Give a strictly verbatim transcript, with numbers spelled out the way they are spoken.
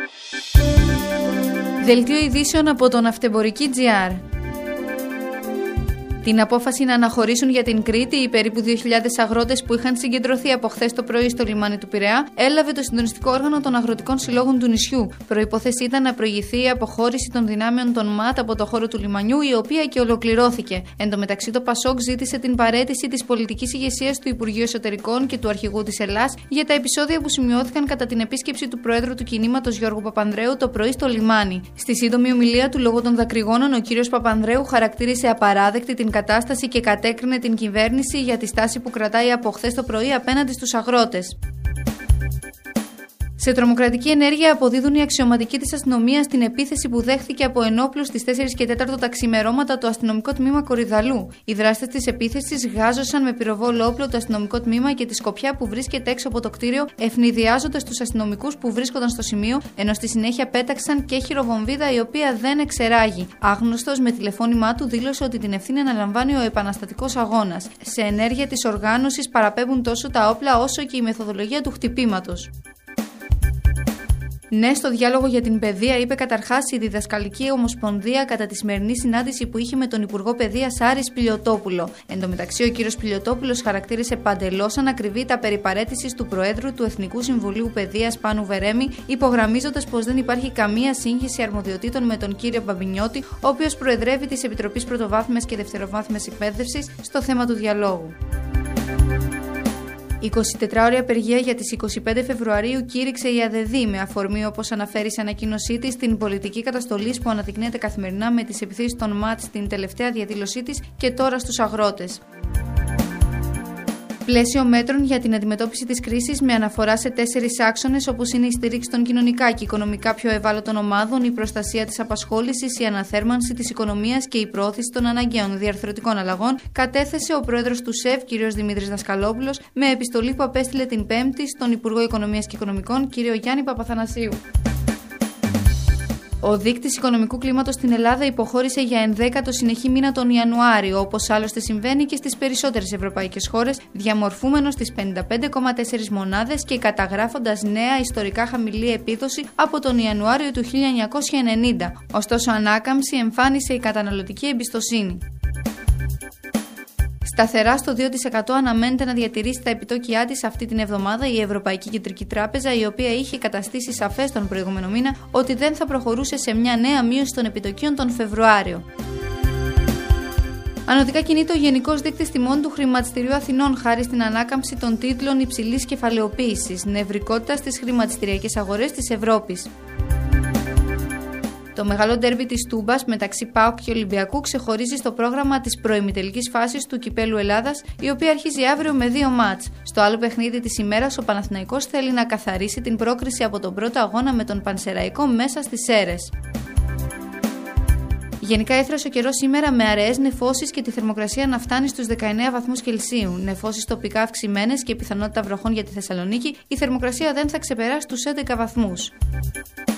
Δελτίο ειδήσεων από το Ναυτεμπορική τζι αρ. Την απόφαση να αναχωρήσουν για την Κρήτη οι περίπου δύο χιλιάδες αγρότες που είχαν συγκεντρωθεί από χθες το πρωί στο λιμάνι του Πειραιά έλαβε το συντονιστικό όργανο των αγροτικών συλλόγων του νησιού. Προϋπόθεση ήταν να προηγηθεί η αποχώρηση των δυνάμεων των ΜΑΤ από το χώρο του λιμανιού, η οποία και ολοκληρώθηκε. Εν τω μεταξύ, το ΠΑΣΟΚ ζήτησε την παραίτηση της πολιτικής ηγεσίας του Υπουργείου Εσωτερικών και του Αρχηγού της Ελλάς για τα επεισόδια που σημειώθηκαν κατά την επίσκεψη του Προέδρου του κινήματος Γιώργου Παπανδρέου το πρωί στο λιμάνι. Στη σύντομη ομιλία του λόγω των δακρυγόνων, ο κ. Παπανδρέου χαρακτήρισε απαράδεκτη την κατάσταση και κατέκρινε την κυβέρνηση για τη στάση που κρατάει από χθες το πρωί απέναντι στους αγρότες. Σε τρομοκρατική ενέργεια αποδίδουν οι αξιωματικοί της αστυνομίας στην επίθεση που δέχθηκε από ενόπλους στις τέσσερις και τέσσερα τα ξημερώματα το αστυνομικό τμήμα Κορυδαλού. Οι δράστες της επίθεσης γάζωσαν με πυροβόλο όπλο το αστυνομικό τμήμα και τη σκοπιά που βρίσκεται έξω από το κτίριο, ευνηδιάζοντας τους αστυνομικούς που βρίσκονταν στο σημείο, ενώ στη συνέχεια πέταξαν και χειροβομβίδα η οποία δεν εξεράγει. Άγνωστος με τηλεφώνημά του δήλωσε ότι την ευθύνη αναλαμβάνει ο επαναστατικός αγώνας. Σε ενέργεια της οργάνωσης παραπέμπουν τόσο τα όπλα όσο και η μεθοδολογία του χτυπήματος. Ναι στο διάλογο για την παιδεία, είπε καταρχάς η Διδασκαλική Ομοσπονδία κατά τη σημερινή συνάντηση που είχε με τον Υπουργό Παιδείας Άρη Σπηλιοτόπουλο. Εν τω μεταξύ, ο κ. Σπηλιοτόπουλος χαρακτήρισε παντελώς ανακριβή τα περί παραίτησης του Προέδρου του Εθνικού Συμβουλίου Παιδείας Πάνου Βερέμη, υπογραμμίζοντας πως δεν υπάρχει καμία σύγχυση αρμοδιοτήτων με τον κ. Μπαμπινιώτη, ο οποίος προεδρεύει της Επιτροπής Πρωτοβάθμιας και Δευτεροβάθμιας Εκπαίδευσης στο θέμα του διαλόγου. εικοσιτετράωρη απεργία για τις είκοσι πέντε Φεβρουαρίου κήρυξε η ΑΔΕΔ με αφορμή, όπως αναφέρει σε ανακοίνωσή της, την πολιτική καταστολής που αναδεικνύεται καθημερινά με τις επιθέσεις των ΜΑΤ στην τελευταία διαδήλωσή της και τώρα στους αγρότες. Πλαίσιο μέτρων για την αντιμετώπιση της κρίσης με αναφορά σε τέσσερις άξονες, όπως είναι η στήριξη των κοινωνικά και οικονομικά πιο ευάλωτων ομάδων, η προστασία της απασχόλησης, η αναθέρμανση της οικονομίας και η προώθηση των αναγκαίων διαρθρωτικών αλλαγών, κατέθεσε ο πρόεδρος του ΣΕΒ, κ. Δημήτρης Δασκαλόπουλος, με επιστολή που απέστειλε την Πέμπτη στον Υπουργό Οικονομίας και Οικονομικών, κ. Γιάννη Παπαθανασίου. Ο δείκτης οικονομικού κλίματος στην Ελλάδα υποχώρησε για ενδέκατο συνεχή μήνα τον Ιανουάριο, όπως άλλωστε συμβαίνει και στις περισσότερες ευρωπαϊκές χώρες, διαμορφούμενος στις πενήντα πέντε κόμμα τέσσερα μονάδες και καταγράφοντας νέα ιστορικά χαμηλή επίδοση από τον Ιανουάριο του χίλια εννιακόσια ενενήντα. Ωστόσο, ανάκαμψη εμφάνισε η καταναλωτική εμπιστοσύνη. Σταθερά στο δύο τοις εκατό αναμένεται να διατηρήσει τα επιτόκια της αυτή την εβδομάδα η Ευρωπαϊκή Κεντρική Τράπεζα, η οποία είχε καταστήσει σαφές τον προηγούμενο μήνα ότι δεν θα προχωρούσε σε μια νέα μείωση των επιτοκίων τον Φεβρουάριο. Ανωδικά κινείται ο Γενικός Δείκτης Τιμών του Χρηματιστηρίου Αθηνών χάρη στην ανάκαμψη των τίτλων υψηλής κεφαλαιοποίησης, νευρικότητα στις χρηματιστηριακές αγορές της Ευρώπης. Το μεγάλο ντέρμπι της Τούμπας μεταξύ ΠΑΟΚ και Ολυμπιακού ξεχωρίζει στο πρόγραμμα της προημιτελικής φάσης του Κυπέλλου Ελλάδας, η οποία αρχίζει αύριο με δύο μάτς. Στο άλλο παιχνίδι της ημέρας, ο Παναθηναϊκός θέλει να καθαρίσει την πρόκριση από τον πρώτο αγώνα με τον Πανσεραϊκό μέσα στις Σέρρες. Γενικά έθρασε ο καιρός σήμερα με αραιές νεφώσεις και τη θερμοκρασία να φτάνει στους δεκαεννέα βαθμούς Κελσίου. Νεφώσεις τοπικά αυξημένες και πιθανότητα βροχών για τη Θεσσαλονίκη, η θερμοκρασία δεν θα ξεπεράσει τους έντεκα βαθμούς.